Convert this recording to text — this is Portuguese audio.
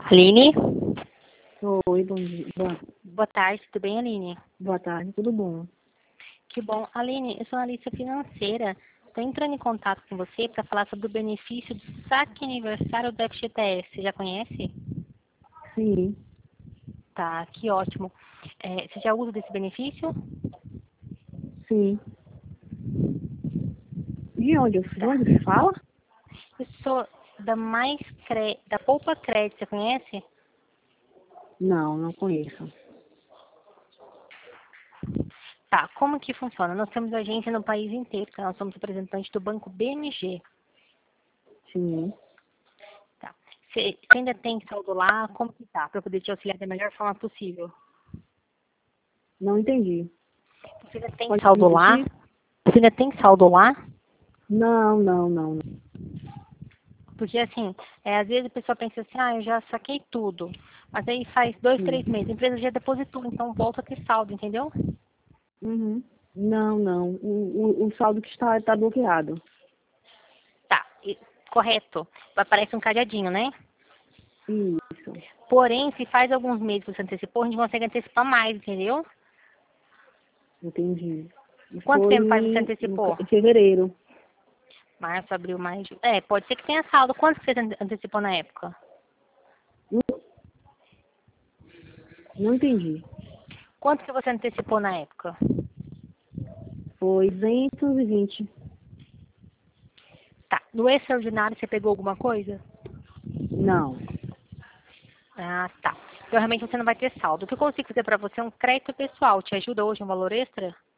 Aline? Oi, bom dia. Boa tarde, tudo bem, Aline? Boa tarde, tudo bom? Que bom. Aline, eu sou analista financeira. Estou entrando em contato com você para falar sobre o benefício do saque aniversário do FGTS. Você já conhece? Sim, Tá, que ótimo. Você já usa desse benefício? sim. De Tá. onde se fala? Eu sou da Poupa Crédito, você conhece? Não, não conheço. Tá, como que funciona? Nós temos agência no país inteiro, tá? Nós somos representantes do Banco BMG. Sim, Tá. Você ainda tem saldo lá? Como que tá? Para eu poder te auxiliar da melhor forma possível. não entendi. Você ainda tem Pode saldo lá? repetir? Você ainda tem saldo lá? Não, não, não. Porque assim, às vezes a pessoa pensa assim, eu já saquei tudo. Mas aí faz 2, Sim. 3 meses, a empresa já depositou, então volta a ter saldo, entendeu? Uhum. Não, não. O saldo que está bloqueado. Tá, correto. Aparece um cadeadinho, né? Isso, Porém, se faz alguns meses que você antecipou, a gente consegue antecipar mais, entendeu? entendi. E Quanto foi tempo faz que você antecipou? em fevereiro. Março, abril, maio, junho. Pode ser que tenha saldo. Quanto que você antecipou na época? Não entendi. Quanto que você antecipou na época? Foi 220. Tá. No extraordinário, você pegou alguma coisa? Não. Ah, tá. Então, realmente, você não vai ter saldo. O que eu consigo fazer para você é um crédito pessoal. Te ajuda hoje um valor extra?